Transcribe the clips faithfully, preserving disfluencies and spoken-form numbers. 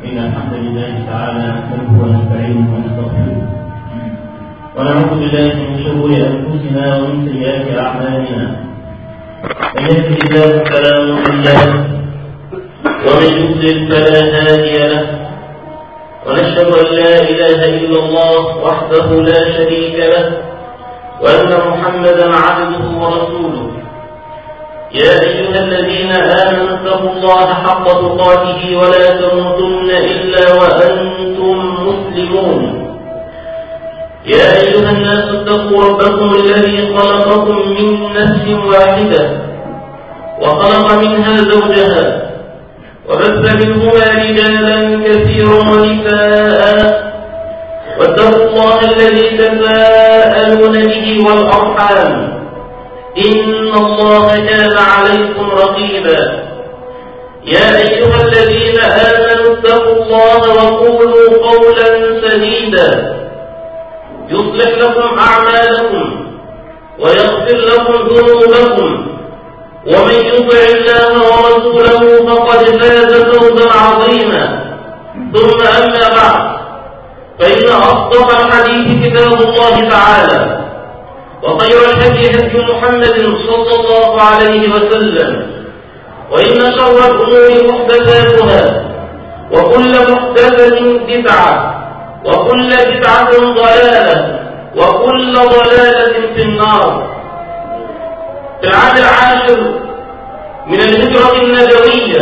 إن الحمد لله تعالى نحمده ونستعينه ونستغفره ونعوذ بالله من شرور أنفسنا ومن سيئات أعمالنا. من يهده الله فلا مضل له ومن يضلل فلا هادي له، ونشهد أن لا إله إلا الله وحده لا شريك له، وأن محمدا عبده ورسوله. يا أيها الذين آمنوا اتقوا الله حق تقاته ولا تموتن إلا وأنتم مسلمون. يا أيها الناس اتقوا ربكم الذي خلقكم من نفس واحدة وخلق منها زوجها وبث منهما رجالا كثيرا ونساء، واتقوا الله الذي تساءلون به والأرحام إن الله كان عليكم رقيبا. يا أيها الذين آمنوا اتقوا الله وقولوا قولا سديدا يصلح لكم أعمالكم ويغفر لكم ذنوبكم، ومن يطع الله ورسوله فقد فاز فوزا عظيما. ثم أما بعد، فإن أصدق الحديث كتاب الله تعالى، وخير الهدي هدي محمد صلى الله عليه وسلم، وإن شر الأمور محدثاتها، وكل محدثة بدعة، وكل بدعة ضلالة، وكل ضلالة في النار. في العام العاشر من الهجرة النبوية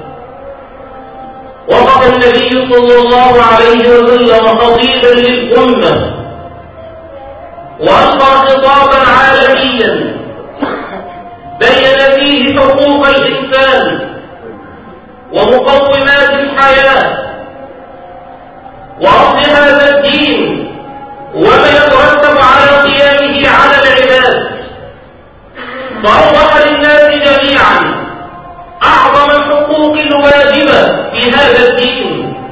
وقف النبي صلى الله عليه وسلم خطيبا للأمة، وألقى خطابا عالميا بين فيه حقوق الإنسان ومقومات الحياة وأصل هذا الدين وما يترتب على قيامه على العباد، فأوضح للناس جميعا أعظم الحقوق الواجبة في هذا الدين.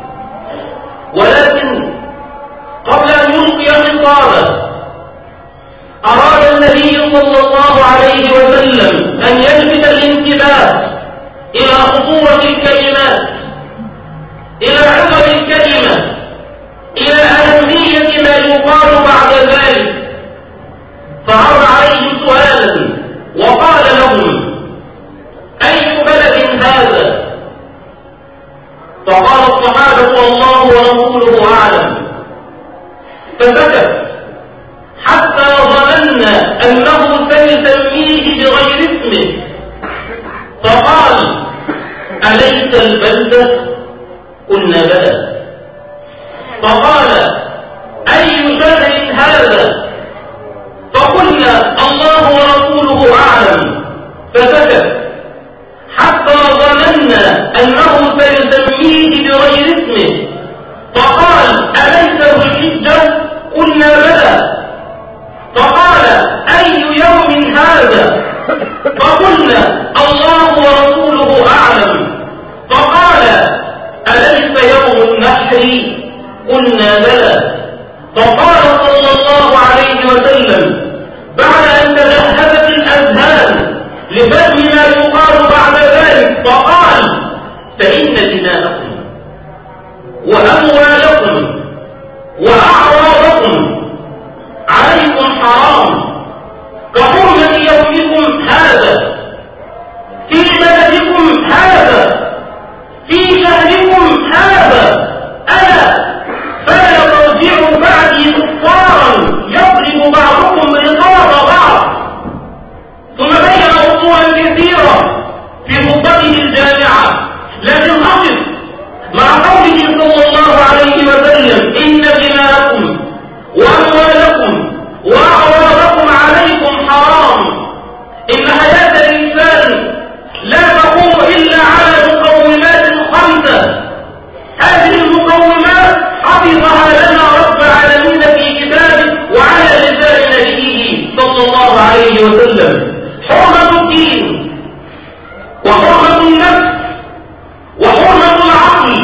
ولكن قبل أن يلقي خطابه أراد النبي صلى الله عليه وسلم أن يلفت الانتباه إلى خطورة الكلمات، إلى عظم الكلمة، إلى أهمية ما يقال بعد ذلك. فعرض عليهم سؤالا وقال لهم: أي بلد هذا؟ فقال الصحابة: الله ورسوله أعلم. فسكت حتى ظننا أنه سيسميه بغير اسمه، فقال: أليس البلدة؟ قلنا بلى. فقال: أي شهر هذا؟ فقلنا: الله ورسوله أعلم. فسكت حتى ظننا أنه سيسميه بغير اسمه، فقال: أليس ذو الحجة؟ قلنا بلى. فقال: أي يوم هذا؟ فقلنا: الله ورسوله أعلم. فقال: أليس يوم النحر؟ قلنا بلى. فقال صلى الله عليه وسلم بعد أن تجهزت الأذهان لفهم ما يقال بعد ذلك، فقال: فإن دماءكم وأموالكم وأعراضكم عليكم حرام كحرمة يومكم هذا في بلدكم هذا في شهركم هذا. ألا فلا ترجعوا بعدي كفارا يضرب بعضكم رقاب بعض. ثم بين أصولا كثيرة في خطبته الجامعة، لكن أقف مع قوله صلى الله عليه وسلم: إن دماءكم وأموالكم وأعراضكم عليكم حرام. إن حياة الإنسان لا تقوم إلا على مقومات خمسة. هذه المقومات حفظها لنا رب العالمين في كتابه وعلى لسان نبيه صلى الله عليه وسلم: حرمة الدين، وحرمة النفس، وحرمة العقل،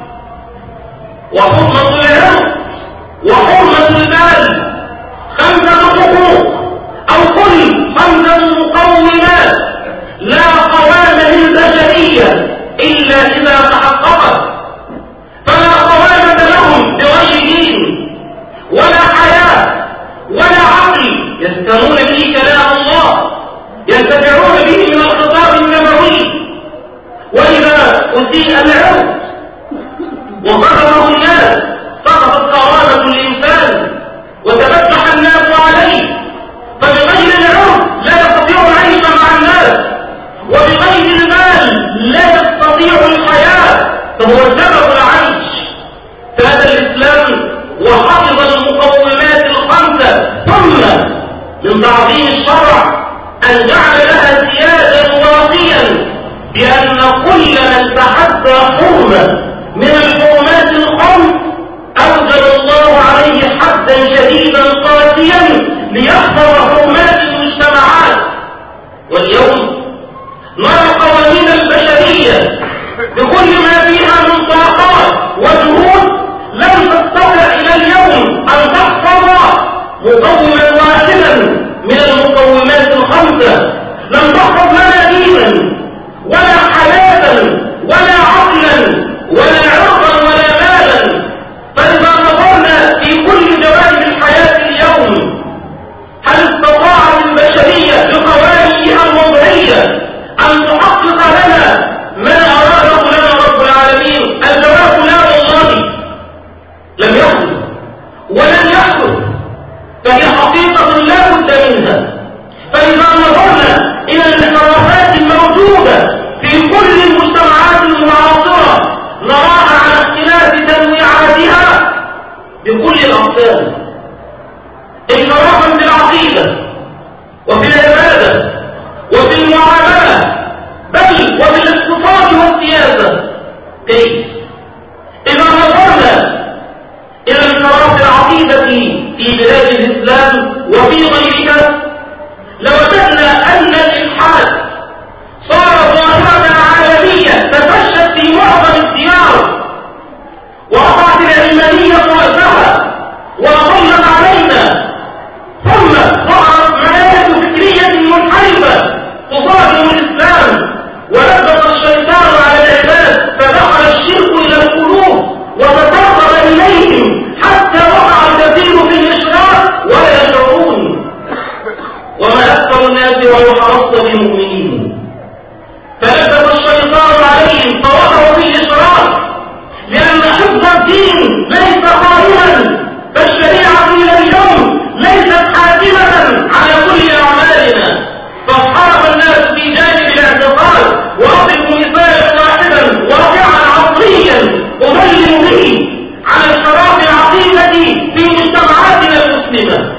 وحرمة العرض، وحرمة المال. خمسة حقوق أو كل خمسة مقومات لا قوام للبشرية إلا إذا تحققت. أسيء العرض وظلمه الناس، سقطت كرامة الإنسان وتفتح الناس عليه، فبغير العرض لا يستطيع العيش مع الناس، وبغير المال لا يستطيع الحياة، فهو سبب العيش. فهذا الإسلام وحفظ المقومات الخمسة، ثم من تعظيم الشرع أن جعل لها سيادا واقيا بأن كل من تحدى حرمة من الحرمات الخمس أوجب الله عليه حدا شديدا قاسيا ليحفظ حرمات المجتمعات. واليوم نرى قوانين البشرية بكل ما فيها من طاقات وجهود لم تستطع إلى اليوم أن تحفظ مقوما واحدا من المقومات الخمسة، لم تحفظ لنا دينا ولا حياة ولا عقلا ولا عرضا ولا مالا. فإذا نظرنا في كل جوانب الحياة اليوم، هل استطاعت البشرية بقوانينها الوضعية أن تحقق لنا ما أراده لنا رب العالمين؟ الجواب لا والله، لم يحدث ولن يحدث، فهي حقيقة لا بد منها. فإذا نظرنا إلى الانحرافات الموجودة في كل المجتمعات المعاصرة نراها على اختلاف تنويعاتها بكل الأقسام، انحرافا في العقيدة وفي العبادة وفي المعاملة بل وفي الاقتصاد والسياسة. كيف؟ إذا نظرنا إلى انحراف العقيدة في بلاد الإسلام وفي غيرها لوجدنا أن الإلحاد صار ظاهرة عالمية تفشت في معظم الديار، وقعت العلمانية وقتها وأضلت علينا، ثم ظهرت مآلات فكرية منحرفة تصادم الإسلام، ولبس الشيطان على العباد فدخل الشرك إلى القلوب وتسرب إليهم حتى وقع الكثير في الإشراك ولا يشعرون. وما أكثر الناس ولو حرصت بمؤمنين، فلبس الشيطان عليهم فوقعوا في الإشراك، لأن حفظ الدين ليس قائما، فالشريعة إلى اليوم ليست حاكمة على كل أعمالنا، فاصحاب الناس في جانب الاعتقاد. وأضرب مثالا واحدا واقعا عصريا أبين به على انحراف العقيدة في مجتمعاتنا المسلمة.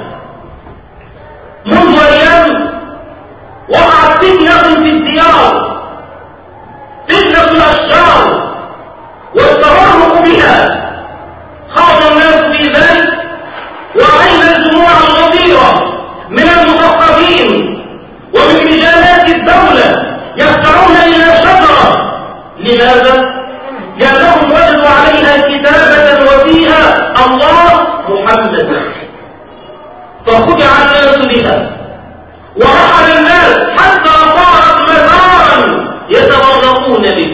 منذ أيام وقعت فتنة في الديار، فتنة الأشجار والتورق بها، خاض الناس في ذلك، ورأينا الجموع الغفيرة من المثقفين ومن رجالات الدولة يخترون إلى شجرة. لماذا؟ لأنهم وجدوا عليها كتابة وفيها الله محمد، فخدع الناس بها ورحل الناس حتى صارت مزارا يتبرقون به.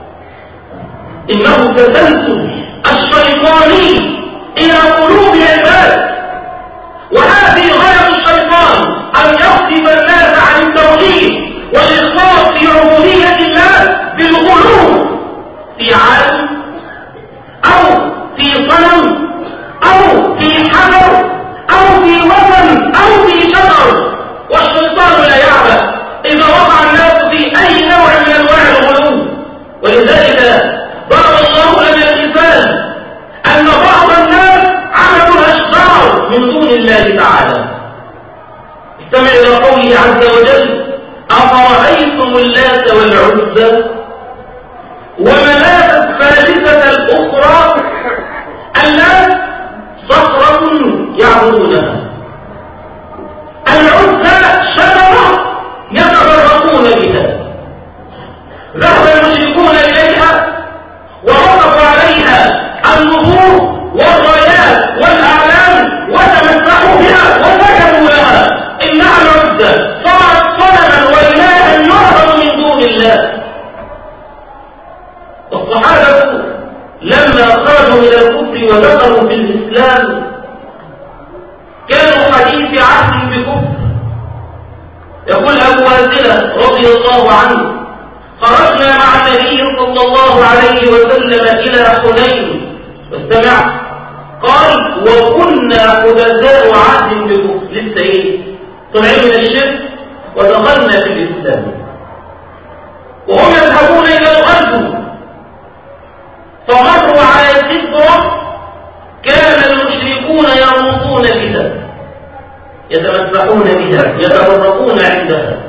إنه تسلسل الشيطاني إلى قلوب العباد، وهذه غاية الشيطان أن يصرف الناس عن التوحيد والإخلاص في عبودية الله بالغلو في عالم أو في صنم أو في حجر أو في وثن أو في شجر. والشيطان لا يعبأ إذا وقع الناس في أي نوع من أنواع الغلو. ولذلك ضرب الله لنا المثال أن بعض الناس عبدوا الأشجار من دون الله تعالى. استمع إلى قوله عز وجل: أفرأيتم اللات والعزى ومناة الثالثة الأخرى. اللات صخرة يعبدونها، العزى شجرة يتبرقون بها. ذهب المشركون إليها ووقفوا عليها النبوء والرايات والأعلام وتمسحوا بها وسجدوا لها. إنها العزى صارت صنما وإلها يعبد من دون الله. الصحابة لما خرجوا من الكفر ودخلوا في الإسلام كانوا حديث عهد بكفر. يقول أبو واسلة رضي الله عنه: خرجنا مع النبي صلى الله عليه وسلم إلى حنين، واستمع، قال وكنا حدثاء عهد بكفر، لسه ايه؟ طلعين من الشرك ودخلنا في الإسلام، وهم يذهبون إلى الغزو، فمروا على السدرة كان المشركون يرمضون بها، يتمسحون بها، يتبرؤون عندها.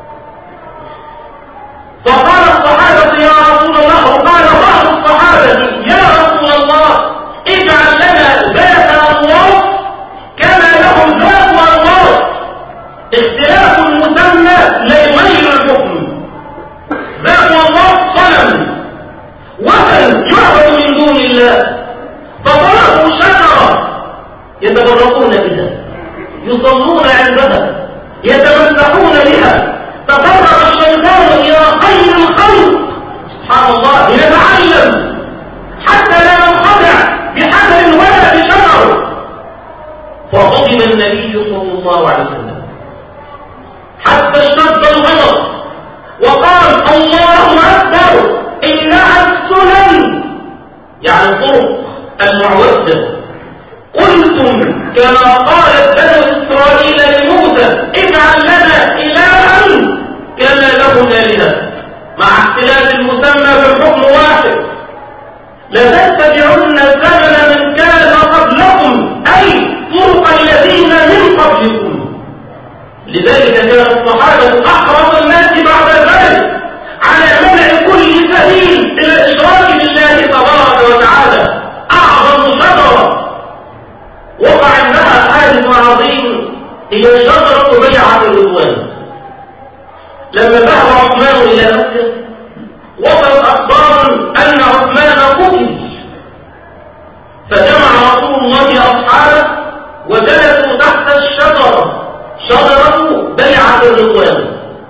فقال الصحابة يا رسول الله، وقال بعض الصحابة يا رسول الله اجعل لنا ذات أنواط كما لهم ذات أنواط، اختلاف المسمى لا يغير الحكم. ذات أنواط صنم وثن يعبد من دون الله، فطلبوا شجرة يتبرؤون بها، يصلون عندها، يتمسحون بها. تفرغ الشيطان إلى خير الخلق سبحان الله ليتعلم حتى لا ننخدع بحجر ولا بشجر. فغضب النبي صلى الله عليه وسلم حتى اشتد الغضب وقال الله أكبر إنها السنن، يعني الطرق المعوجة. قلتم كما قالت بنو إسرائيل لموسى اجعل لنا إلها كما لهم آلهة، مع اختلاف المسمى بالحكم واحد. لتتبعن سنن من كان قبلكم، أي طرق الذين من قبلكم. لذلك كان الصحابة أحرص الناس بعد ذلك على منع كل سبيل إلى الإشراك بالله تبارك وتعالى. أعظم شجرة وقع عندها حادث عظيم هي شجرة بيعة الرضوان. لما ذهب عثمان إلى مكة وصلت أخبار أن عثمان قتل، فجمع رسول الله أصحابه وجلسوا تحت الشجرة، شجرة بيعة الرضوان،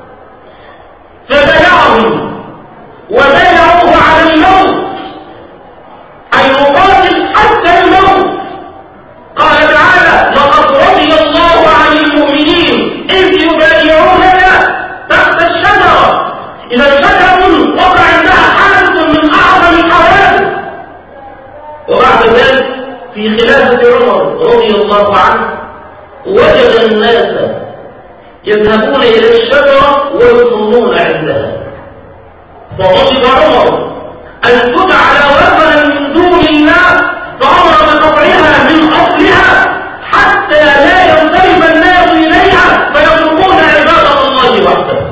فبايعهم وبايعوه على الموت، أي يقاتل حتى الموت. قال تعالى لقد رضي الله عن المؤمنين إذ يبايعونك تحت الشجرة. إذا شجرة وقع عندها حادث من أعظم الحوادث. وبعد ذلك في خلافة عمر رضي الله عنه وجد الناس يذهبون إلى الشجرة ويصلون عندها، فغضب عمر أن تجعل وثنا من دون الله، فأمر بقطعها من أصلها حتى لا ينتسب الناس إليها فيتركون عبادة الله وحده.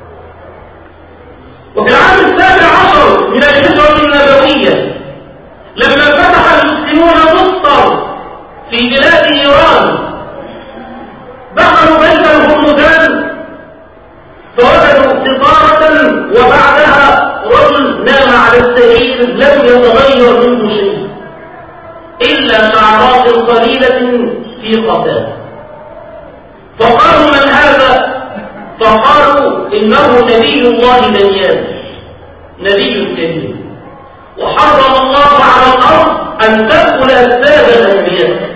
وفي العام السابع عشر من الهجرة النبوية لما فتح المسلمون مصر في بلاد إيران، دخلوا بيت الهرمزان فوجدوا بطارة وبعدها رجل نام على السرير لم يتغير منه شيء إلا شعرات قليلة في قفاه. فقالوا من هذا؟ فقالوا إنه نبي الله دانيال، نبي كريم، وحرم الله على الأرض أن تأكل أجساد الأنبياء.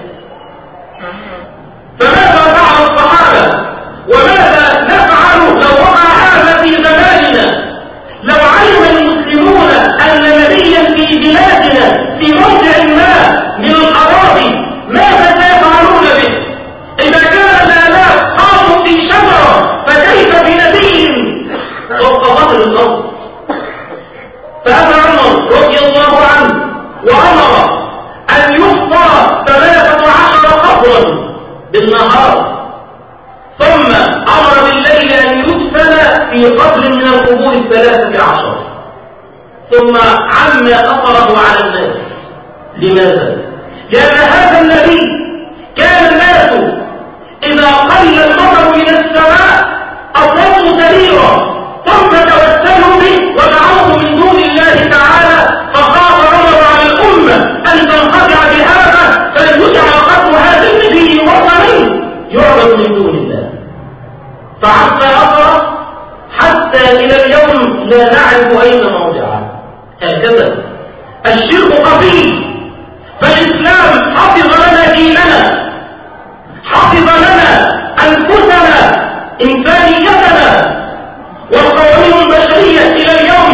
فماذا فعل الصحابة؟ وماذا نفعل لو وقع هذا في زماننا؟ لو علم المسلمون أن نبيا في بلادنا في موضع ما من الأراضي ماذا سيفعلون به؟ إذا كان الآلاف قاموا في شجرة فكيف بنبي فوق ظهر الأرض؟ فأتى عمر رضي الله عنه وأمر أن يفطر ثلاثة عشر قبرا بالنهار، ثم أمر بالليل أن يدفن في قبر من القبور الثلاثة عشر، ثم عم أثره على الناس. لماذا؟ لأن هذا النبي كان الناس إذا قل المطر من السماء أصابوا سريرا ثم توسلوا به ودعوه من دون الله تعالى، فخاف عمر على الأمة أن تنخدع بهذا فلن يجعل قتل هذا النبي وطنا يعبد من دون الله، فعم أثره حتى إلى اليوم لا نعرف أين موضعه. هكذا الشرك خفي، فالإسلام حفظ لنا ديننا، حفظ لنا أنفسنا، إنسانيتنا، والقوانين البشرية إلى اليوم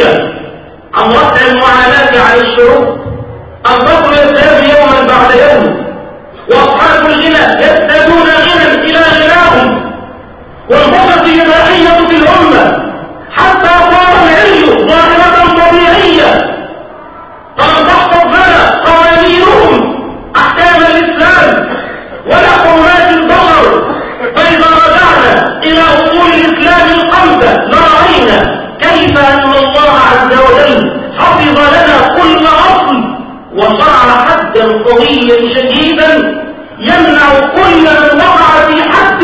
الدنيا عن رفع المعاناة عن الشعوب. الفقر يزداد يوما بعد يوم، واصحاب الغنى يزدادون غنى الى غناهم، والفقر إباحية في الامه حتى صار العلم ظاهرة طبيعية. فلم تحفظ لنا قوانينهم احكام الاسلام ولا حرمات البشر، فاذا رجعنا الى اصول الاسلام الخمسة لرأينا كيف ان الله عز وجل حفظ لنا كل اصل وشرع حدا قويا شديدا يمنع كل من وقع في حد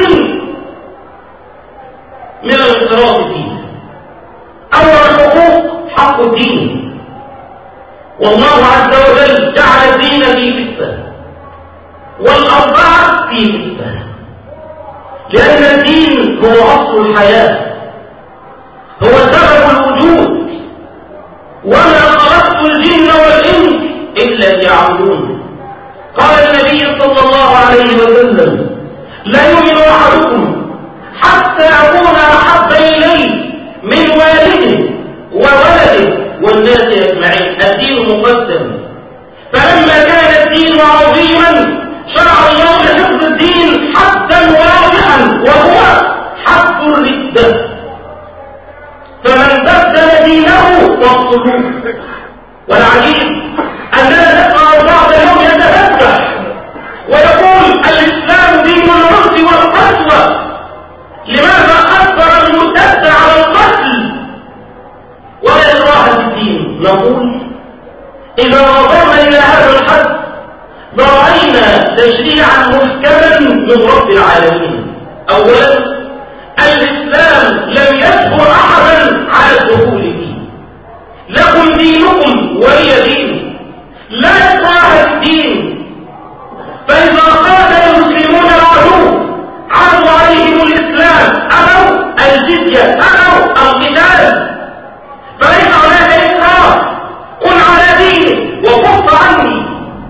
من الانصراف فيه. اول الحقوق حق الدين، والله عز وجل جعل الدين في كفة والأربعة في كفة، لأن الدين هو أصل الحياة، هو سبب الوجود. وما خلقت الجن والإنس إلا ليعبدون. قال النبي صلى الله عليه وسلم: لا يؤمن أحدكم حتى أكون أحب إليه من والده وولده والناس أجمعين. الدين مقدم، فلما كان الدين عظيما شرع الله لحفظ الدين حدا واضحا، وهو حد الردة. فمن بدل دينه فاقتلوه. والعجيب أننا نسمع البعض اليوم يتفتح ويقول الإسلام دين العنف والقسوة، لماذا أكبر المرتد على القتل ولا إكراه في الدين؟ نقول إذا نظرنا إلى هذا الحد رأينا تشريعا محكما من رب العالمين. أولا، الإسلام لم يجبر أحدا على الدخول فيه. لكم دينكم ولي دين، لا إكراه في الدين. فإذا قاتل المسلمون العدو عرضوا عليهم الإسلام أبوا الجزية أبوا القتال، فليس هناك إكراه. قل على دينك وكف عني.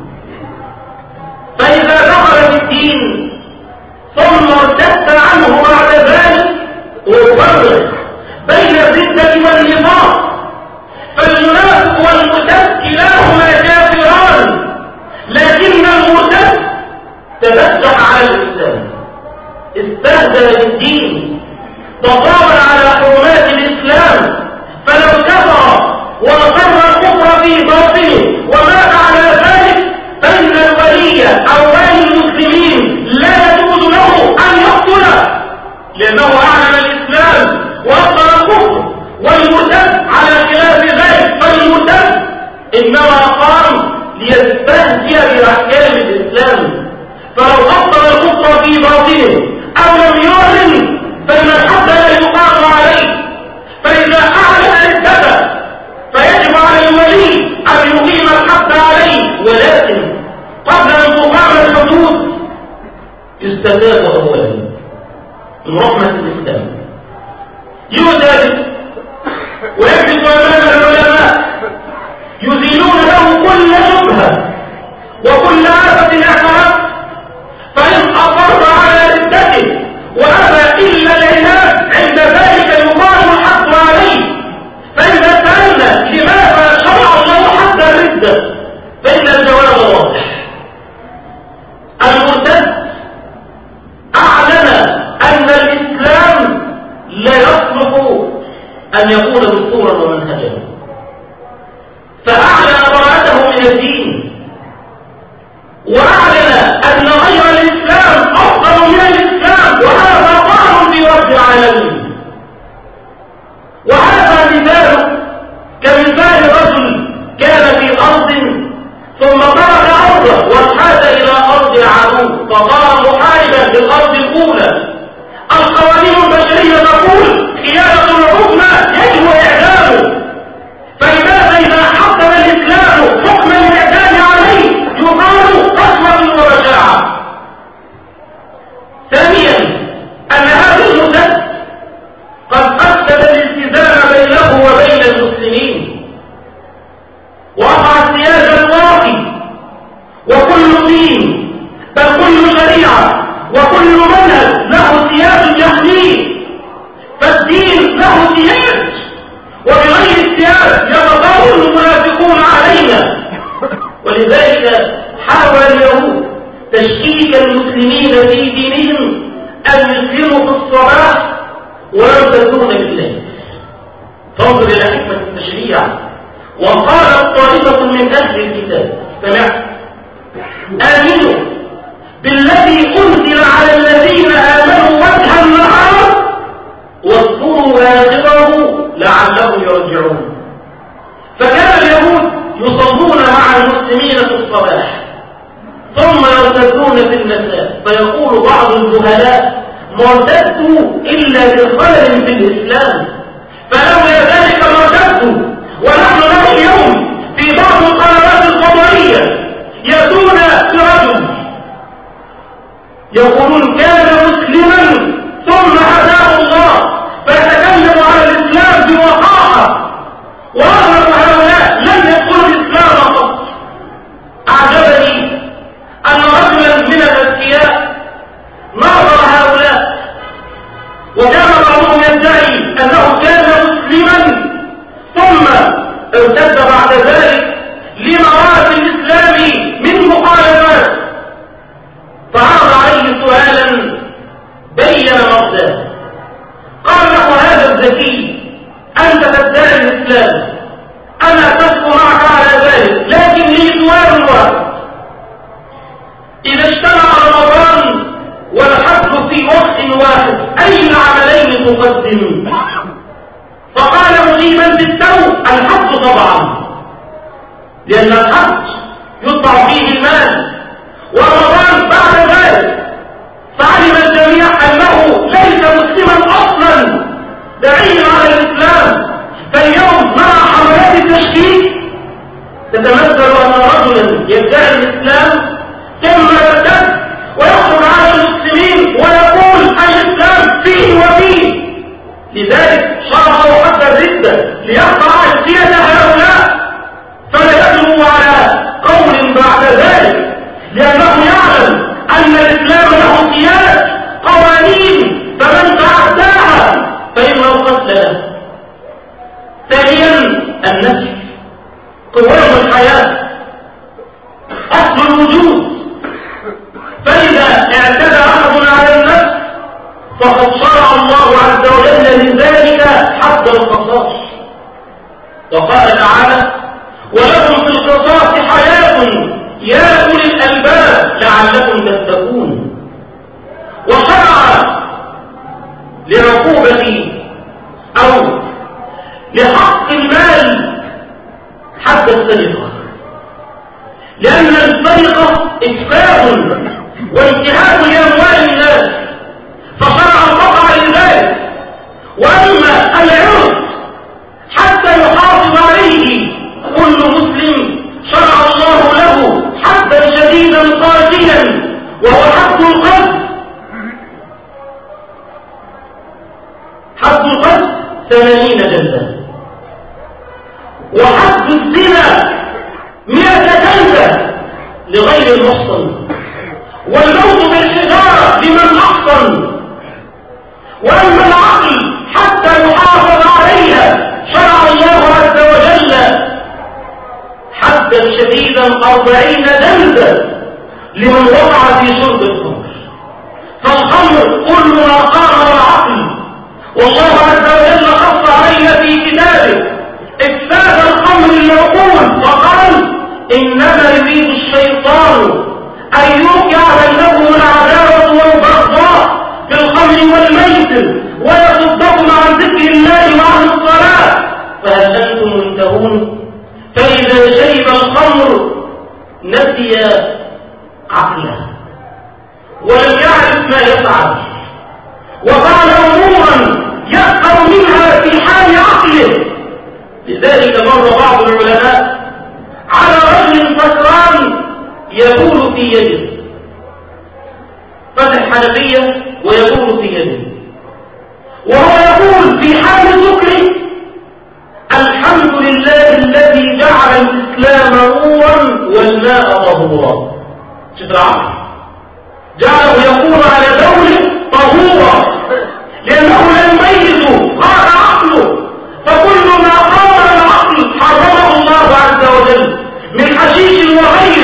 فإذا دخل في الدين ثم ارتد عنه بعد ذلك وفرق بين الردة والنفاق، فالمنافق والمرتد كلاهما كافران، لكن المرتد تفتح على الإسلام، استهزأ بالدين، تطاول على حرمات الإسلام، فلو كفر وأقر الكفر في باطنه ومات على ذلك فإن الولي أو ولي المسلمين لا يجوز له أن يقتله، لأنه أعلن الإسلام وأقر الكفر. والمرتد على خلاف ذلك، فالمرتد إنما قام ليستهزئ بأحكام الإسلام، فلو أقر الكفر في باطنه أو لم يعلن فإن الحد لا يقام عليه. فإذا أعلن ردته فيجب على الولي أن يقيم الحد عليه، ولكن قبل أن تقام الحدود يستتاب أولا من رحمة الإسلام، يؤدب ويجلس أمام العلماء يزيلون له كل شبهة وكل آفة اعتراف. فإن أصر على ردته وأبى إلا العناد عند ذلك يقام الحد عليه. فإذا سألنا لماذا شرع الله حد الردة فإن الجواب واضح: المرتد أعلن أن الإسلام لا يصلح أن يكون دستورا ومنهجا، فأعلن براءته من الدين، وأعلن أن غير الإسلام أفضل من الإسلام، وهذا قانون في رب العالمين. وهذا مثال كمثال رجل كان في أرض ثم ترك أرضه وانحاز إلى أرض العدو فصار محاربا للأرض الأولى. القوانين البشرية تقول خيانة العظمى يجب إعدامه، فلماذا إذا حكم الإسلام حكم الإعدام عليه يقال قسوة وبشاعة؟ ثانيا، أن هذا المرتد قد أفسد الالتزام بينه وبين المسلمين، وقع السياج الواقي، وكل دين بل كل شريعة وكل منهج له سياج يحميه، فالدين له سياج، وبغير السياج ولذلك حاول اليهود تشكيك المسلمين في دينهم أن يسلموا في الصباح ويرتدون بالليل. تنظر إلى حكمة التشريع. وقالت طائفة من أهل الكتاب سمعت آمنوا بالذي أنزل على الذين آمنوا وجه النهار واذكروا آخره لعلهم يرجعون. فكان اليهود يصلون مع المسلمين في الصباح ثم يرتدون في المساء، فيقول بعض الجهلاء ما ارتدوا إلا بخلل في الإسلام، فلولا ذلك ما ارتدوا. ونحن نحن اليوم في بعض القنوات الفضائية يأتون برجل يقولون كان مسلما ثم هداه الله، فيتكلم على الإسلام بوقاحة، وأغلب هؤلاء لم يدخلوا الإسلام قط. أعجبني أن رجلا من الأذكياء ناظر هؤلاء، وكان بعضهم يدعي أنه كان مسلما ثم ارتد بعد ذلك لما رأى في الإسلام من مخالفات، فعرض عليه سؤالا بين مقصده. قال له هذا الذكي أنت تدعي الإسلام، أنا أتفق معك على ذلك، لكن لي سؤال واحد: إذا اجتمع رمضان والحج في وقت واحد أي العملين تقدم؟ فقال مجيبا بالتو الحج طبعا، لأن الحج يطبع فيه المال، ورمضان بعد ذلك. فعلم الجميع أنه ليس مسلما أصلا دعيا على الإسلام. فاليوم مع حملات التشكيك تتمثل أن رجلا يدعي الإسلام ثم يرتد ويخرج على المسلمين ويقول الإسلام فيه وفيه. لذلك شرعوا حتى الردة ليقطع ألسنة هؤلاء فلا يدلوا على قول بعد ذلك، لأنه يعلم أن الإسلام له سياسة قوانين، فمن تعداها فإنه قتل. ثانيا النفس قوام الحياة أصل الوجود، فإذا اعتدى أحد على النفس فقد شرع الله عز وجل لذلك حد القصاص. وقال تعالى ولكم في القصاص حياة يا أولي الألباب لعلكم تتقون. وشرع لعقوبة أو لحق المال حد السرقة، لأن السرقة إتفاق وانتهاك لأموال الناس، فشرع القطع لذلك. وأما العرض حتى يحافظ عليه كل مسلم شرع الله له حدا شديدا قاسيا، وهو حد القذف. حد القذف ثمانين جلدة، وحد الزنا مئة جلدة لغير المحصن، والموت بالحجارة لمن أحصن. وأما العقل حتى يحافظ عليها شرع الله عز وجل حدا شديدا أربعين جلدة لمن وقع في شرب الخمر. فالخمر كل ما قام العقل، والله عز وجل خص علينا في كتابه إفساد الخمر العقول، وقال إنما يريد الشيطان أن يوقع بينكم العداوة والبغضاء في الخمر والميسر ويصدكم عن ذكر الله وعن الصلاة فهل أنتم منتهون؟ فإذا شرب الخمر نسي عقله ولم يعرف ما يفعل، وفعل أمورا يسخر منها في حال عقله. لذلك مر بعض العلماء على رجل سكران يبول في يده، فتح حنفية ويبول في يده، وهو يقول في حال سكره الحمد لله الذي جعل الإسلام نورا والماء طهورا. شوف العقل جعله يقول على دوله طهورا، لأنه لا يميز قال عقله، فكل ما قام العقل حرمه الله عز وجل من حشيش وغيره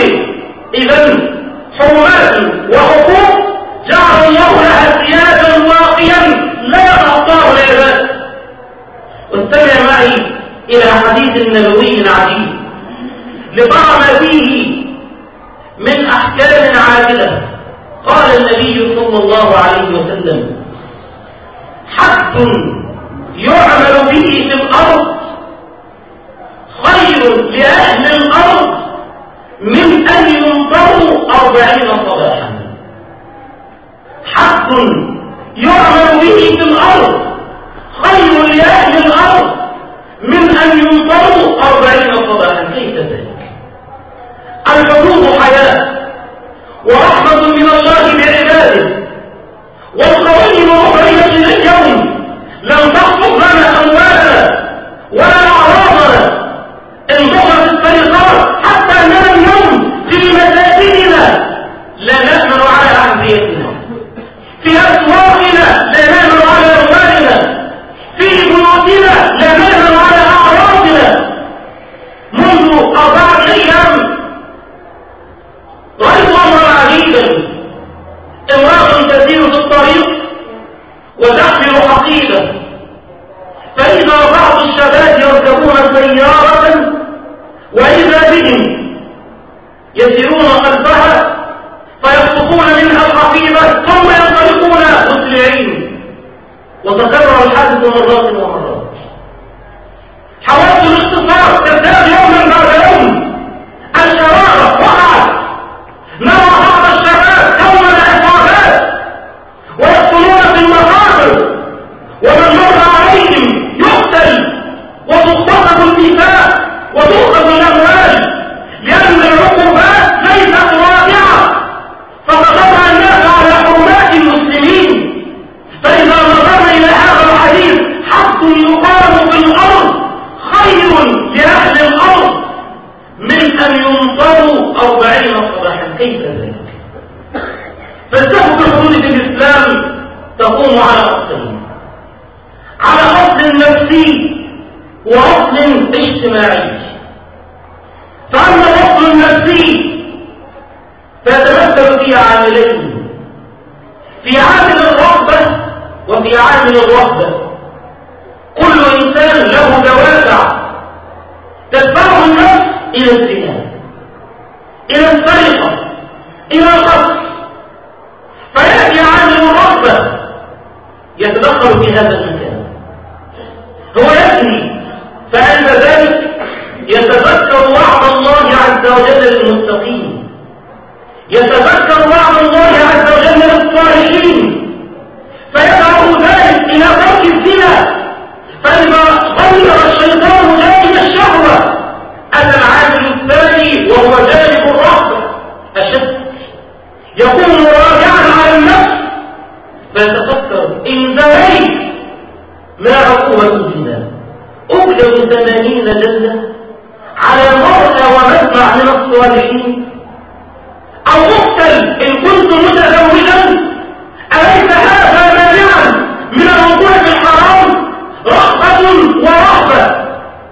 إذا حرمات وحقوق جعل الله لها سيادا واقيا لا يتخطاه العباد. واستمع معي إلى حديث نبوي عجيب لترى ما فيه من أحكام عادلة. قال النبي صلى الله عليه وسلم: حد يعمل به في الأرض خير لأهل الأرض من أن ينظروا أربعين صباحا. حد يعمل به في الأرض خير لأهل الأرض من أن ينظروا أربعين صباحا. كيف ذلك؟ الحدود حياة ورحمة من الله بعباده، والقوانين وضعية اليوم لم تحفظ لنا أموالنا ولا أعراضنا. انضغط السرقات حتى أننا اليوم في مساجدنا لا نأمن على أحذيتنا، في أسواقنا لا نأمن على أموالنا، في بيوتنا لا نأمن على أعراضنا. منذ أربعة أيام رأيت أمرا عجيبا: امرأة تسير في الطريق وتحمل حقيبة، فإذا بعض الشباب يركبون سيارة وإذا بهم يسيرون خلفها فيخطفون منها الحقيبة ثم ينطلقون مسرعين. وتكرر الحادث مرات ومرات. حاولت الاختصار تزداد يوما بعد يوم. الشرارة وقعت. نرى بعض الشباب يوم العقابات ويدخلون في المقابر، ومن مر عليهم يقتل وتختطف النساء وتؤخذ الأموال، لأن العقوبات ليست واقعة فتضرع الناس على حرمات المسلمين. فإذا نظرنا إلى هذا الحديث: حق يقام في الأرض خير لأهل الأرض من أن ينصروا أربعين صباحا. كيف ذلك؟ فلسفة الحدود في الإسلام تقوم على أصلين: على أصل نفسي وأصل اجتماعي. فأما الأصل النفسي فيتمثل في عاملين: في عامل الرغبة وفي عامل الرهبة. كل إنسان له دوافع تدفعه النفس إلى الزنا، إلى السرقة، إلى القتل. فيأتي عامل الرغبة يتدخل في هذا المكان، هو يبني، فعند ذلك يتذكر وعد الله عز وجل للمتقين، يتذكر وعد الله عز وجل للصالحين، فيدعو ذلك إلى ترك الزنا. فإذا غير الشيطان جانب الشهوة أتى العامل الثاني وهو جانب الرهبة أشد، يكون راجعا على النفس فيتفكر: إن زنيت ما عقوبة الزنا؟ أجلب ثمانين جلدة على مرأى ومسمع من الصالحين، أو أقتل إن كنت متزوجا. أليس هذا مانعا من الوقوع في الحرام؟ رغبة ورهبة.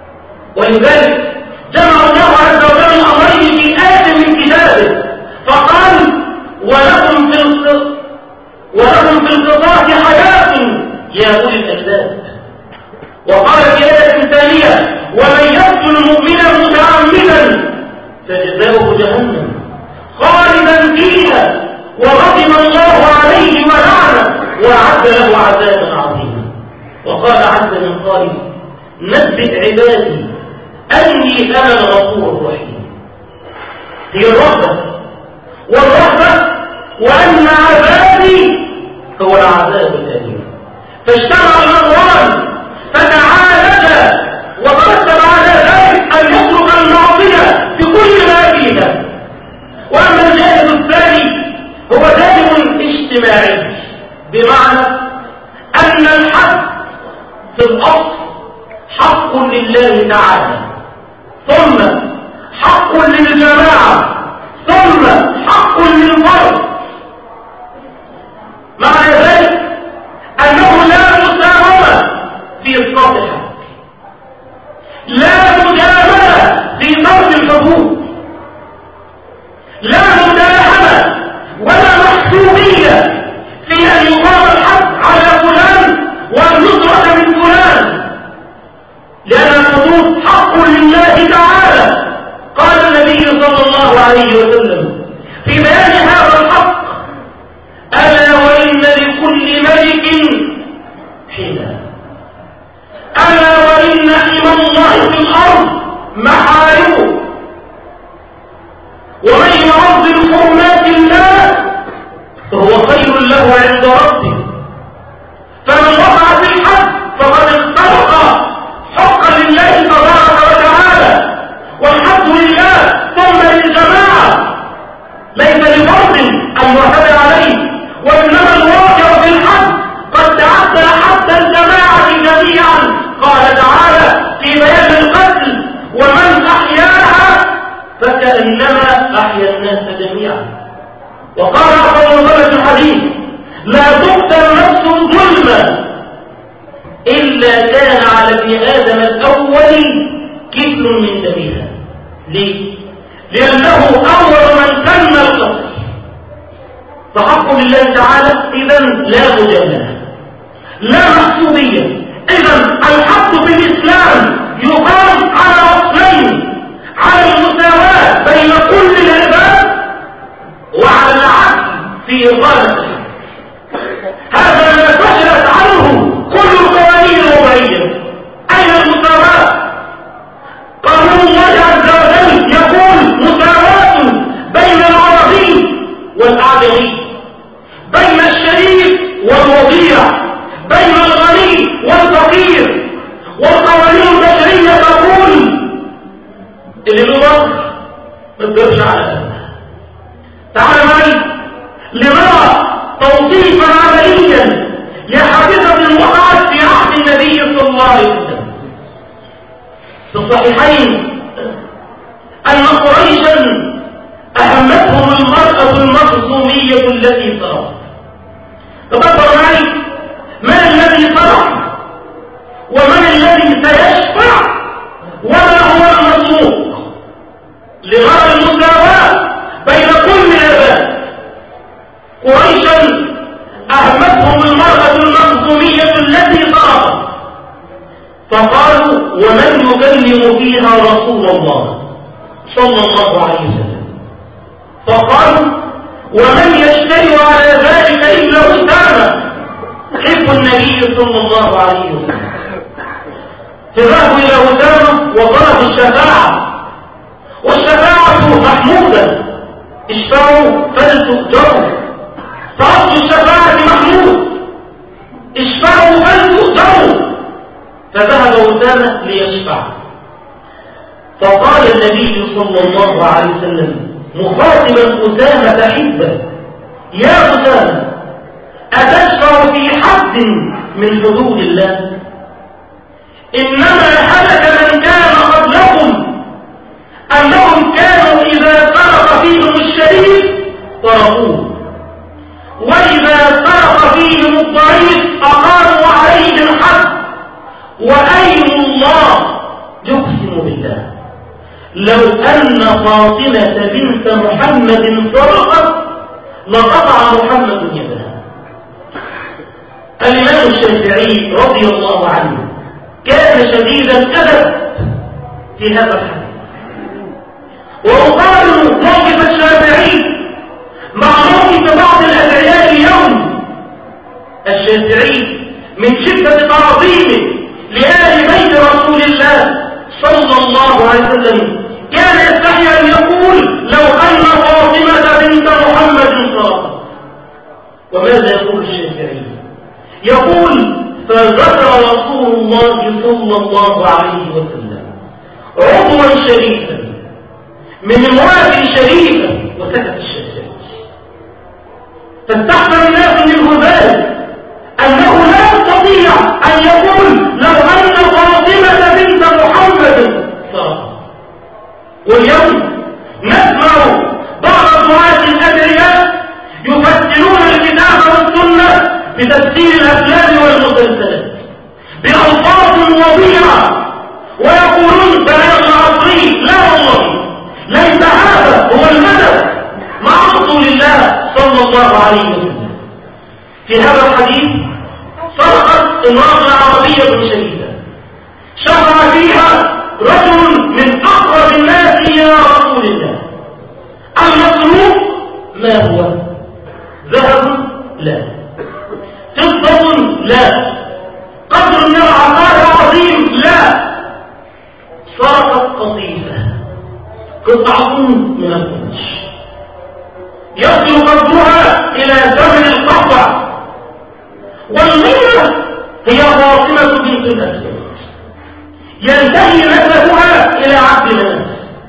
ولذلك جمع الله عز وجل الأمرين في آية من كتابه فقال: ولكم في القصاص ولكم في القصاص حياة يا أولي الألباب. وقال في آية ثانية: ومن يقتل مؤمنا متعمدا فجزاؤه جهنم خالدا فيها وغضب الله عليه ولعنه وأعد له عذابا عظيما. وقال عز من قائل: نبئ عبادي أني أنا الغفور الرحيم. هي الرهبة والرهبة، وأن عذابي هو العذاب الأليم. فاجتمع الأمران فتعالجا، وترتب على ذلك أن يترك المعصية بكل ما فيها. وأما الجانب الثاني هو جانب اجتماعي، بمعنى أن الحق في الأصل حق لله تعالى، ثم حق للجماعة، ثم حق للفرد. معنى ذلك أنه لا مساومة في إسقاط الحق، لا مجاملة في ترك الحدود. لا مداهمة ولا محسوبية في أن يقام الحد على فلان وأن يطرد من فلان، لأن الحدود حق لله تعالى. قال النبي صلى الله عليه وسلم في بيان هذا الحق: ألا وإن لكل ملك حمى، ألا وإن حمى الله في الأرض محارمه، ومن يعظم حرمات الله فهو خير له عند ربه. فمن وقع في الحد فقد اخترق حقا لله تبارك وتعالى، والحمد لله ثم للجماعة ليس لفرد أن يعتدى عليه، وإنما الواقع في الحد قد تعدى حد الجماعة جميعا. قال تعالى في بيان القتل: ومن أحياها فكأنما أحيا الناس جميعا. وقال أحد الظلة الحديث: لا تقتل نفس ظلما إلا كان على ابن آدم الأول كفل من دمها. ليه؟ لأنه أول من تم القتل، فحق لله تعالى إذن لا مجاملة لا محسوبية. إذن الحق في الإسلام يقام على أصلين: على المساواة بين كل العباد، وعلى العدل في إقامة الحق. هذا ما فشلت عنه كل القوانين الوضعية. أين المساواة؟ قانون الله عز وجل يقول: مساواة بين العربي والأعجمي، بين الشريف والوضيع، بين الغني والفقير. والقوانين البشرية تقول: اللي له ضغط ما تقدرش على هذا. تعال معي لنرى توصيفا عمليا لحادثة وقعت في عهد النبي صلى الله عليه وسلم. في الصحيحين أن قريشا أهمتهم المرأة المخزومية التي صرفت. تفكر معي: من الذي صرف؟ ومن الذي سيشفع؟ وما هو المسروق؟ لغرض المساواة بين كل العباد. قريشا أهمتهم المرأة المخزومية التي صرفت، فقالوا: ومن يكلم فيها رسول الله صلى الله عليه وسلم؟ فقالوا: ومن يشتري على ذلك إلا أسامة حب النبي صلى الله عليه وسلم. فذهبوا إلى أسامة وطلبوا الشفاعة، والشفاعة محمودة: اشفعوا فلتؤجروا. فأصل الشفاعة محمود: اشفعوا فلتؤجروا. فذهب أسامة ليشفع، فقال النبي صلى الله عليه وسلم مخاطبا أسامة حبه: يا أسامة، أتشفع في حد من حدود الله؟ إنما هلك من كان قبلكم أنهم كانوا إذا سرق فيهم الشريف تركوه، وإذا سرق فيهم الضعيف أقاموا عليه الحد. وأيم الله يقسم بالله لو أن فاطمة بنت محمد سرقت لقطع محمد يدها. الإمام الشافعي رضي الله عنه كان شديد الأدب في هذا الحديث، وأقارن موقف الشافعي مع موقف بعض الأدعياء اليوم. الشافعي من شدة تعظيمه لآل بيت رسول الله صلى الله عليه وسلم كان يستحي أن يقول: لو أن فاطمة بنت محمد سرقت. وماذا يقول الشافعي؟ يقول: فذكر رسول الله صلى الله عليه وسلم عضوا شريفا من امرأة شريفة، وسكت الشافعي. فاستحسن الناس منه ذلك أنه لا يستطيع أن يقول: لو أن فاطمة بنت محمد سرقت. واليوم نسمع بعض دعاة الأدعياء يفسرون الكتاب والسنة بتفسير الأفلام والمسلسلات بألفاظ وضيعة، ويقولون بيان عصري. لا والله، ليس هذا هو المدى صلى الله عليه وسلم. في هذا الحديث صرخت امرأة عربية شديدة شفع فيها رجل من أقرب الناس إلى رسول الله. المطلوب ما هو؟ ذهب؟ لا. فضة؟ لا. قدر من العطاء عظيم؟ لا. صارت قطيفة قطعة من القماش يصل قدرها إلى ثمن القطع، والغيرة هي فاطمة بنت الأسود، ينتهي نسبها إلى عبد مناف،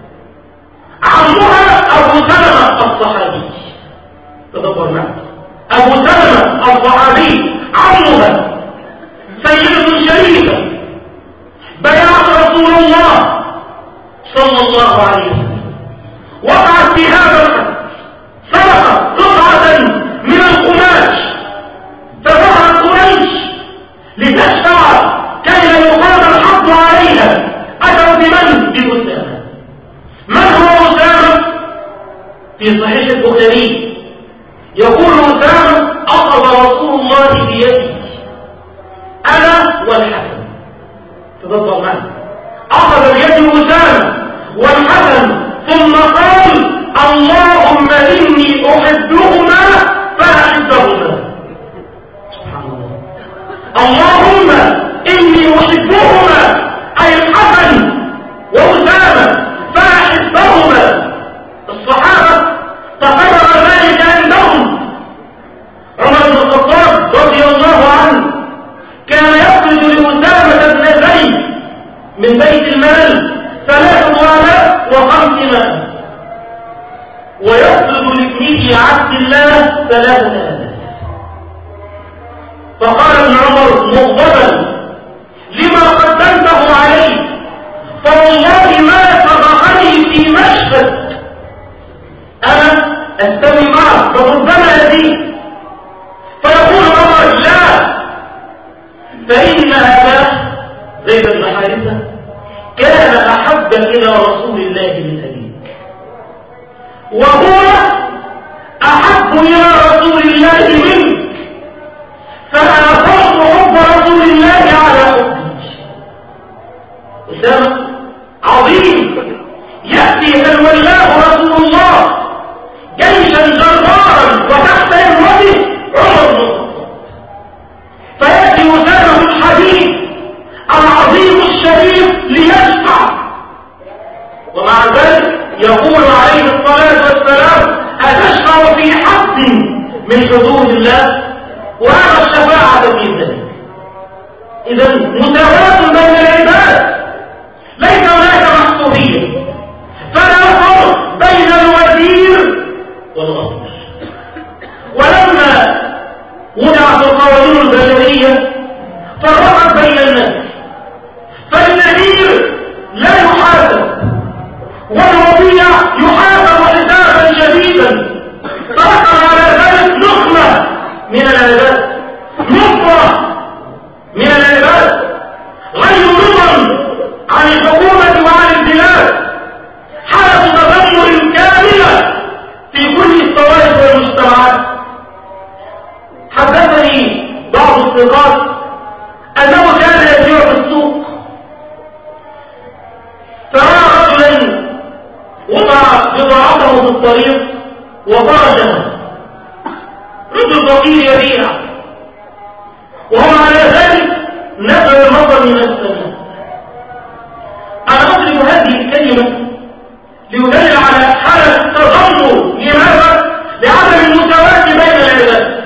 عمها أبو سلمة الصحابي. تدبر معي، أبو سلمة الصحابي عمها سيدة شريفة بيعت رسول الله صلى الله عليه وسلم، وقعت في هذا الحد، سرقت قطعة من القماش، فظهرت قريش لتشفع كي لا يقام الحق عليها. أتوا بمن؟ بأسامة. من هو أسامة؟ في صحيح البخاري يقول أسامة: أخذ رسول الله بيدي أنا والحسن. تدبر معي، أخذ بيد أسامة والحسن ثم قال: اللهم إني أحبهما فأحبهما. سبحان الله. اللهم إني أحبهما أي الحسن وأسامة فأحبهما. الصحابة تقرر ذلك عندهم. عمر بن الخطاب رضي الله عنه كان يخرج لأسامة بن زيد من بيت المال ثلاثة آلاف وخمسمائة، ويخرج لابنه عبد الله ثلاثة آلاف. فقال ابن عمر مغضبا: لما قدمته عليه؟ فوالله ما سبقني في مشهد أنا أستمع معه فربما يزيد. فيقول عمر: لا، فإن أباه زيد بن حارثة كان أحب إلى رسول الله من أبيك، وهو أحب إلى رسول الله منك، فآثرت حب رسول الله على حبك. أسامة عظيم يأتي من ولاه رسول الله جيشا جرارا وتحت إمرته عمر بن الخطاب، فيأتي أسامة الحبيب العظيم الشريف ليشفع، ومع ذلك يقول عليه الصلاة والسلام: أتشفع في حد من حدود الله؟ وأرى الشفاعة في ذلك. إذا مساواة بين العباد، ليس هناك محسوبية، فلا فرق بين الوزير والغفر. ولما وضعت القوانين البشرية فرقت بين الناس، فالنذير لا يحاسب والوضيع يحاسب حسابا شديدا. تركب على ذلك نقمة من العباد، نقمة من العباد، غير رضا عن الحكومة وعن البلاد، حالة تذمر كاملة في كل الطوائف والمجتمعات. حدثني بعض الثقات أنه كان يبيع في السوق، فرأى رجلا وضع بضاعته في الطريق وفرجها، رجل فقير يبيع، وهو على ذلك نزل المطر من السماء. أنا أضرب هذه الكلمة ليدل على حالة التذمر. لماذا؟ لعدم المساواة بين العباد.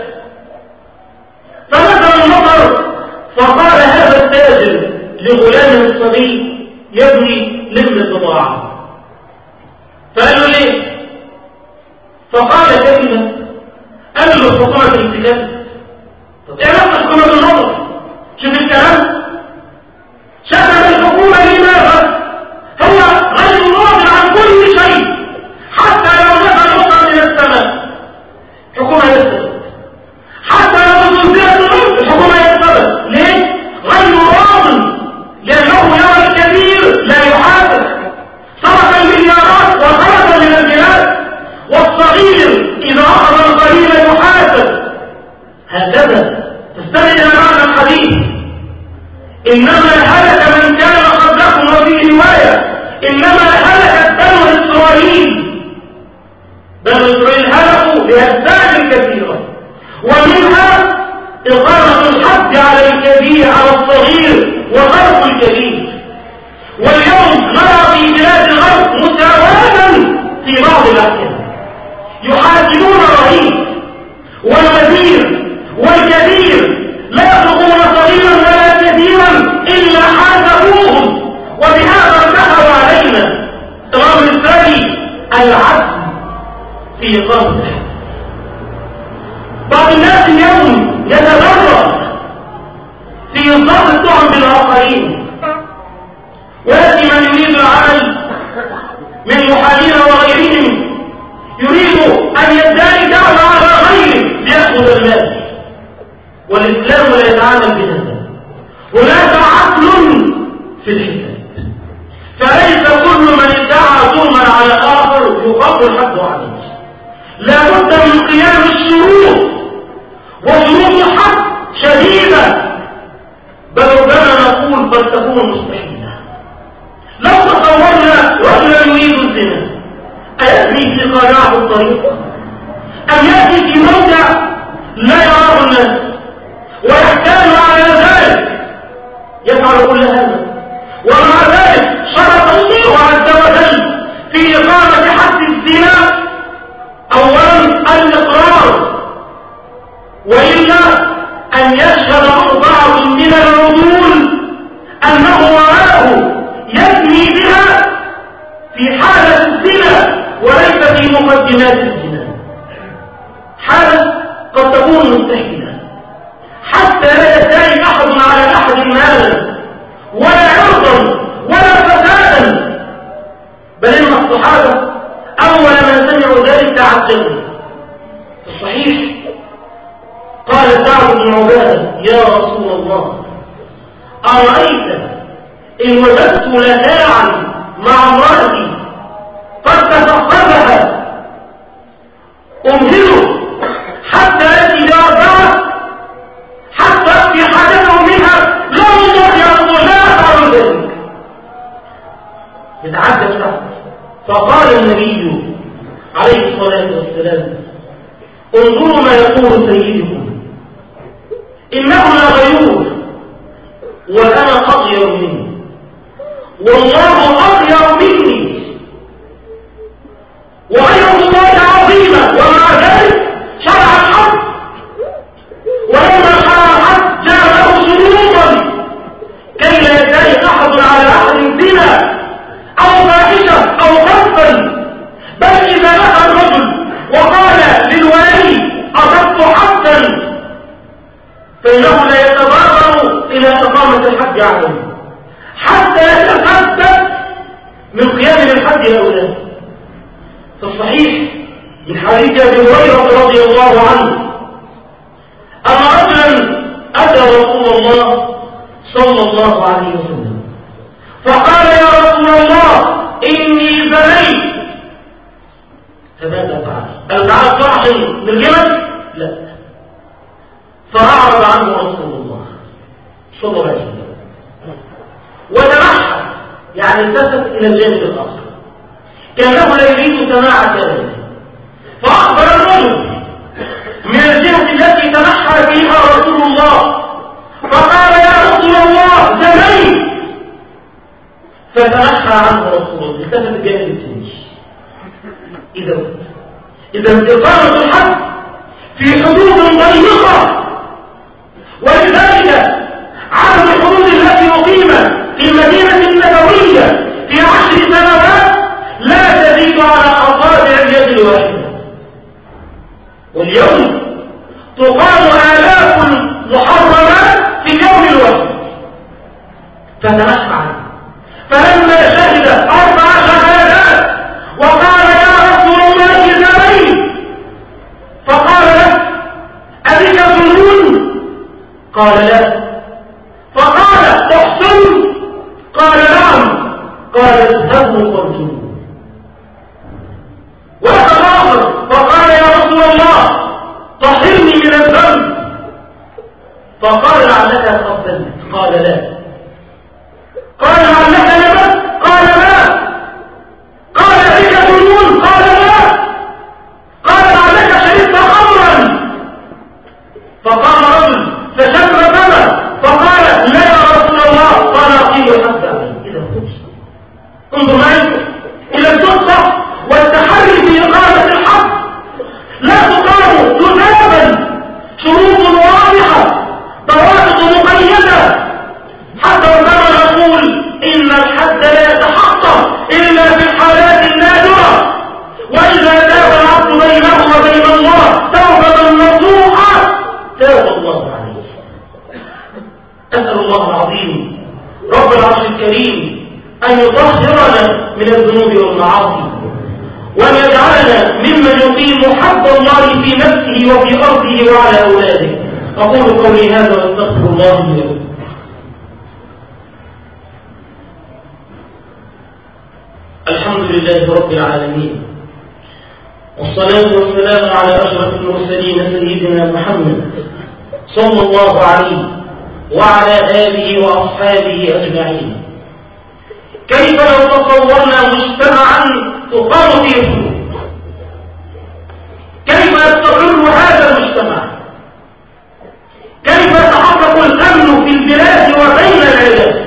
فنزل المطر، فقال هذا التاجر لغلامه الصبي: يا ابني لم البضاعة. فقال له: ليه؟ فقال كلمة قال له: الحكومة الاتكاف. طب ايه نفس الحكومة بالنظر؟ شوف الكلام، شتم الحكومة. لماذا؟ هو غير راضي عن كل شيء، حتى لو نزل مطر من السماء حكومة يسبب، حتى لو زلزلت الارض الحكومة يسبب. ليه؟ غير راضي، لأنه يرى الكبير لا يحاسب، صرف المليارات وخرج من البلاد، والصغير إذا أخذ القليل إنما هلك من كان قبلكم، وفي رواية إنما هلكت بنو إسرائيل. بنو إسرائيل هلكوا بأسباب كثيرة، ومنها إقامة الحد على الكبير على الصغير وغرق الكبير. واليوم نرى في بلاد الغرب مساواة في بعض الأحيان، يحاكمون الرئيس والوزير والكبير، لا يتركون صغيرا ولا كبيرا إلا حاسبوهم، وبهذا انتهوا علينا. الأمر الثاني العدل في إقامة الحد. بعض الناس اليوم يتدرج في إصدار التهم بالآخرين، ويأتي من يريد العمل من محامين وغيرهم يريد أن يدعي دعوة على غيره ليأخذ المال، والإسلام لا يتعامل بهذا. هناك عقل في الحساب، فليس كل من ادعى ظلما على آخر يقام الحد عليه. لا بد من قيام الشروط، وشروط الحد شديدة، بل ربما نقول قد تكون مستحيلة. لو تصورنا رجلا يريد الزنا، أيأتي في قناعه الطريق، أم يأتي في موضع لا يراه الناس ويحتال على ذلك؟ يفعل كل هذا، ومع ذلك شرط الله عز وجل في إقامة حد الزنا أولا الإقرار، وإلا أن يشهد أربعة من العدول أنه وراه يزني بها في حالة الزنا وليس في مقدمات الزنا، حالة قد تكون مستحيلة، حتى لا يدعي أحد على أحد مالا ولا عرضا ولا فسادا. بل إن الصحابة أول ما سمعوا ذلك تعجبوا. في الصحيح قال سعد بن عبادة: يا رسول الله، أرأيت إن وجدت لهاعا مع امرأتي قد تفقدها أمهله حتى يأتي بأربعة حتى في حاجته منها؟ لا والله يا رسول الله لا أفعل ذلك. يتعجب سعد، فقال النبي عليه الصلاة والسلام: انظروا ما يقول سيدكم، إنه لغيور وأنا أغير مني، والله أغير مني، وغير الله عظيمة، ومع ذلك شرع الحد. ولما شرع الحد جعل له شروطا كي لا يدعي أحد على أحد زنا أو فاحشة أو قذفا. بل إذا نهى الرجل وقال للولي أصبت حدا فإنه لا يتبادر إلى إقامة الحد عليه حتى يتحدث من قيام الحد هؤلاء. في الصحيح من حديث أبي هريرة رضي الله عنه أن رجلا أتى رسول الله صلى الله عليه وسلم فقال: يا رسول الله، إني زنيت. فماذا فعل؟ هل تعال صاح للجمل؟ لا. فأعرض عنه رسول الله صلى الله عليه وسلم وتنحى، يعني التفت إلى الجانب الآخر كأنه لا يريد سماع كلامه. فأخبر الرجل من الجهة التي تنحى فيها رسول الله فقال: يا رسول الله، زنيت. فتنحى عنه رسول الله، التفت الجانب الثاني. إذا إذا إقامة الحد في حدود ضيقة، ولذلك عدد الحدود التي أقيمت في المدينة النبوية في عشر سنوات لا تزيد على أصابع اليد الواحدة. واليوم تقام آلاف المحرمات في يوم الوحيد. فتنحى عنه، فلما شهد أربع شهادات وقال: يا رسول الله، زنيت. فقال له: أبك ظنون؟ قال: لا. فقال: تحسن؟ قال: نعم. قال: اذهبوا فارجموه. وتظاهر فقال: يا رسول الله، طهرني من الذنب. فقال: لعلك قبلت؟ قال: لا. بينه وبين الله توبة نصوحة تاب الله عليه. أسأل الله العظيم رب العرش الكريم أن يطهرنا من الذنوب والمعاصي، وأن يجعلنا ممن يقيم حق الله في نفسه وفي أرضه وعلى أولاده. أقول قولي هذا وأستغفر الله لي ولكم. الحمد لله رب العالمين، والصلاة والسلام على أشرف المرسلين سيدنا محمد صلى الله عليه وعلى آله وأصحابه أجمعين. كيف لو تصورنا مجتمعا تقام فيه الحدود؟ كيف يستقر هذا المجتمع؟ كيف يتحقق الأمن في البلاد وبين العباد؟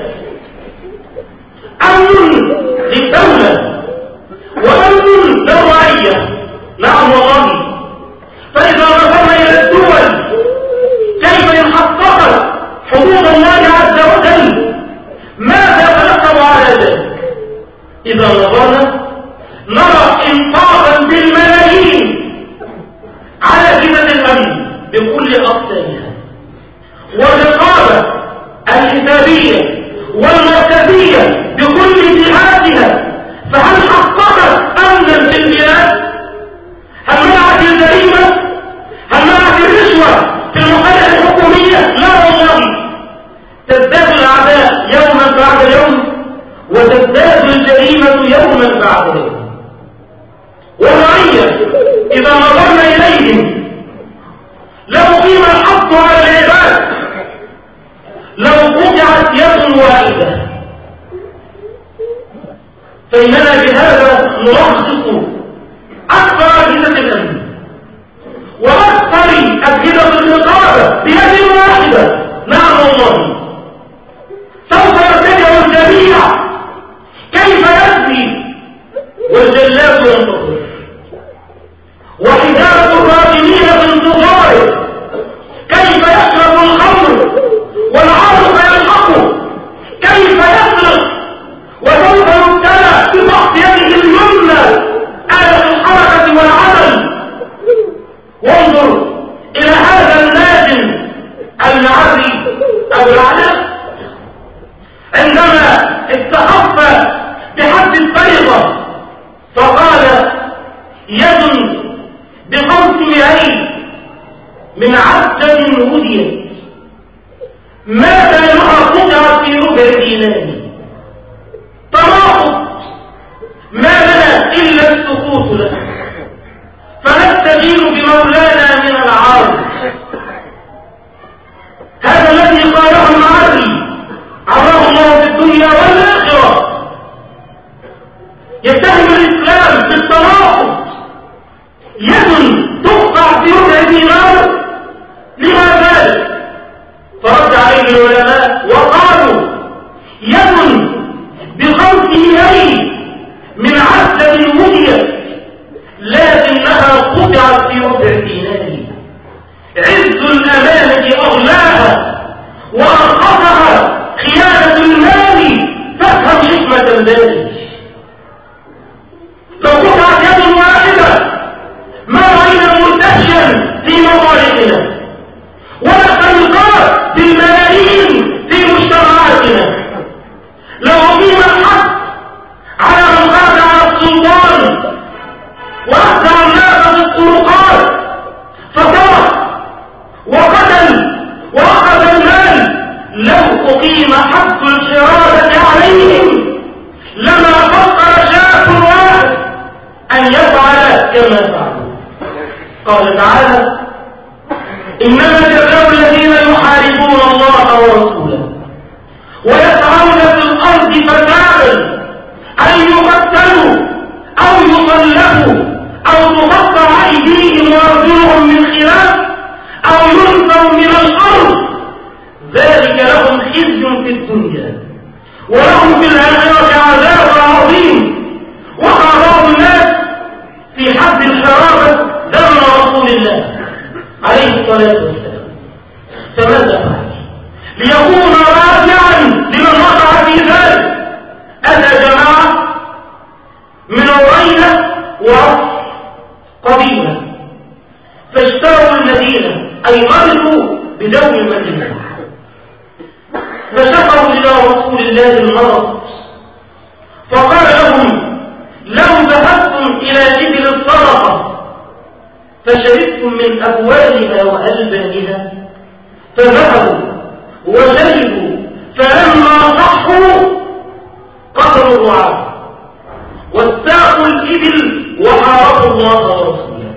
أمن للدولة وأمن للرعية. نعم والله. فإذا نظرنا إلى الدول كيف إن حققت حدود الله عز وجل ماذا يترتب على ذلك؟ إذا نظرنا نرى إنفاقا بالملايين على جهة الأمن بكل أقسامها، والرقابة الحسابية والمركزية بكل جهاتها. فهل حققت أمنا في البلاد؟ هل منعت الجريمة؟ هل منعت الرشوة في المصالح الحكومية؟ لا والله. تزداد الأعداء يوما بعد يوم، وتزداد الجريمة يوما بعد يوم. والرعية إذا نظرنا إليهم لو قيم الحق على العباد، لو قطعت يد واحدة. فإننا بهذا نلخص أكثر أجهزة الأمن وأكثر أجهزة الرقابة بيد واحدة. نعم والله. سوف يرتجع الجميع كيف يزني والجلاد ينتصر، وحجارة الراجمين بانتظاره كيف يشرب الخمر والعرق يلحقه، كيف يسرق وسوف يبتلى بضغط يده اليمنى آلة الحركة والعمل. وانظر إلى هذا الناجم المعري أو العلاق عندما استخف بحد البيضة فقال يد بخمس مئين من عسل هديت ما بينها قطعت في ربع دينار. تناقض ما لنا إلا السقوط له، فنستجير بمولانا من العارض. هذا الذي قاله المعري عراه الله في الدنيا والآخرة يتهم الإسلام بالتناقض. يد تقطع في ربع دينار، لما ذلك؟ فرد عليه العلماء وقالوا يد بخمس مئين من عسل هديت لكنها قطعت في ربع دينار. عز الأمانة أغلاها وأرخصها خيانة المال. فافهم حكمة ذلك. لو قطعت يد واحدة ما رأينا مرتشيا في مصالحنا ولا سرقات بالملايين في مجتمعاتنا. لو أقيم الحق على من خادع السلطان وأخدع الناس في الطرقات فسرق وقتل وأخذ المال، لو أقيم حق الحراسة عليهم لما فكر شاب واحد أن يفعل كما فعلوا. قال تعالى إنما جزاء الذين يحاربون الله ورسوله ويسعون في الأرض فسادا أن يقتلوا أو يصلبوا أو تقطع أيديهم وأرجلهم من خلاف أو ينفوا من الأرض ذلك لهم خزي في الدنيا ولهم في الآخرة عذاب عظيم. وقع بعض الناس في حد الحرابة دم رسول الله عليه الصلاة والسلام، فماذا فعل؟ ليكون راجعا لمن وقع في ذلك. أتى جماعة من عرينة وعصر قديمة فاشتروا المدينة أي مرضوا بدون المدينة، فشكروا إلى رسول الله المرض فقال لهم لو ذهبتم إلى إبل الصدقة فشربتم من أبوالها وألبانها، فذهبوا وشربوا فلما صحوا قتلوا الرعاة واستاقوا الإبل وحاربوا الله ورسوله.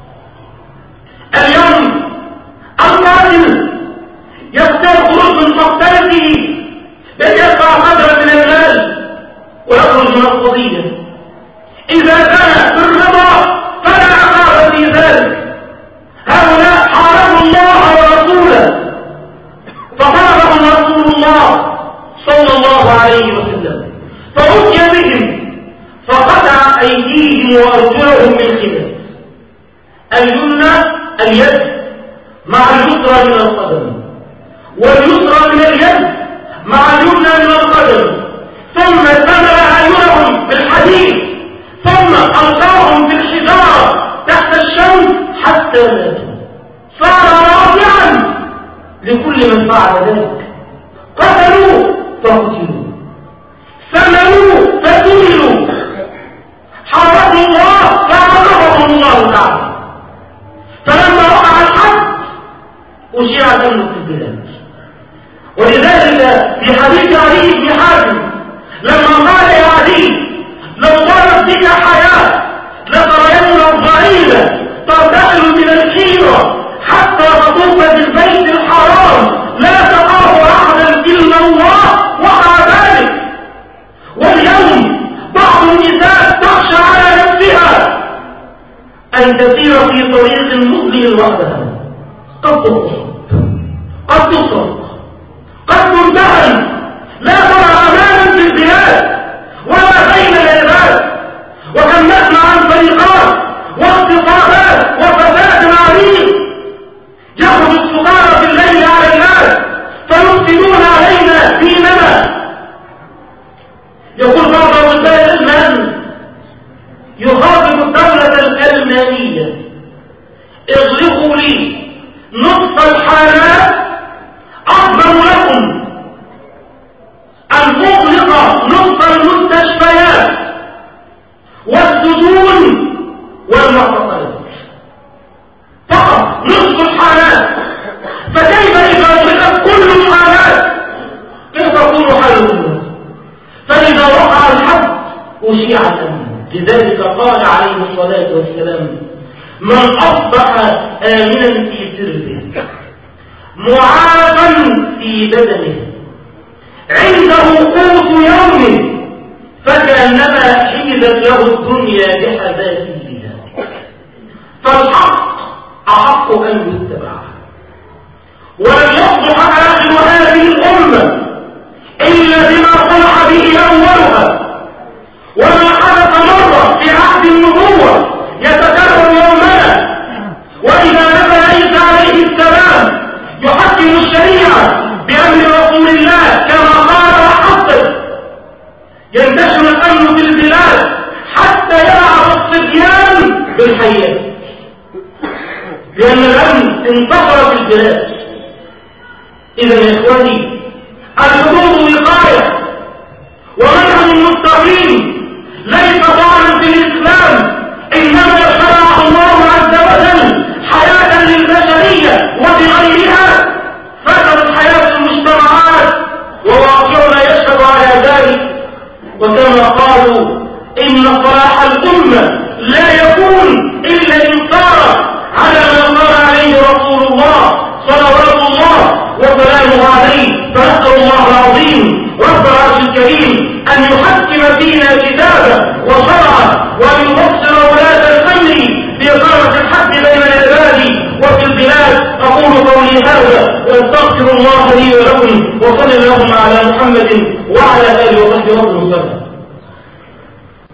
اليوم القاتل يخرج من مقتلته بأن يدفع قدرا من المال ويخرج من القضية. إذا كان بالرضا فلا عقاب في ذلك. هؤلاء حاربوا الله ورسوله فحاربهم رسول الله صلى الله عليه وسلم فأتي بهم فقطع أيديهم وأرجلهم من خلاف، اليمنى اليد مع اليسرى من القدم واليسرى من اليد مع اليمنى من القدم، ثم سمل أعينهم بالحديد ثم ألقاهم بالحجارة تحت الشمس حتى ماتوا. صار رافعا لكل من فعل ذلك. قتلوا فقتلوا، سملوا فسملوا، حرقوا الله فعرفهم الله تعالى. فلما وقع الحد أشيع دمه في البلاد. ولذلك في حديث علي بن حاتم لما قال يا علي لو ضرت بك حياة لترين الضعينة ترتحل من الحيرة حتى تطوف بالبيت الحرام لا تخاف أحدا إلا الله وقع ذلك. واليوم بعض النساء تخشى على نفسها أن تسير في طريق مظلم وحدها، قد تقصر قد تصرف قد تنتهي، لا ترى أمانا في البلاد ولا بين العباد. وكم نسمع عن فريقات واغتصابات وفساد عريض يخرج السكارى في الليل على الناس فيفسدون علينا ديننا. يقول بعض رجال الألمان يخاطب الدولة الألمانية اغلقوا لي نصف الحالات أفضل لكم أن أغلق نصف المستشفيات والسجون والمعتقلات فقط نصف الحالات. فكيف إذا أغلقت كل الحالات كيف تكون حالهم؟ فإذا وقع الحد أشيع الأمن. لذلك قال عليه الصلاة والسلام من أصبح آمنا في سربه معافا في بدنه عنده قوت يومه فكأنما حجزت له الدنيا بحذافيرها. فالحق أحق أن يتبع، ولم يصلح آخر هذه الأمة إلا بما صلح به أولها. وما حدث مرة في عهد النبوة يتكرر يومنا. وإذا نزل عيسى عليه السلام يحكم الشريعة بأمر رسول الله كما قال وحصل ينتشر الأمن في البلاد حتى يلعب الصبيان بالحياة، لأن الأمن انتشر في البلاد. إذا يا إخواني الحدود وقاية ومنهج المستقيم ليس طعنا في الإسلام، إنما شرع الله عز وجل حياة للبشرية وبغيرها. فسدت حياة المجتمعات وواقعنا يشهد على ذلك. وكما قالوا إن صلاح الأمة لا يكون إلا إن صار على ما صار عليه رسول الله صلوات الله وسلامه عليه. فنسأل الله العظيم رب العرش الكريم أن يحكم فينا كتابه وشرعه وأن يبصر ولاة الأمر بإقامة الحق بين العباد وفي البلاد. أقول قولي هذا وأستغفر الله لي ولكم، وصلى اللهم على محمد وعلى آله وصحبه وسلم.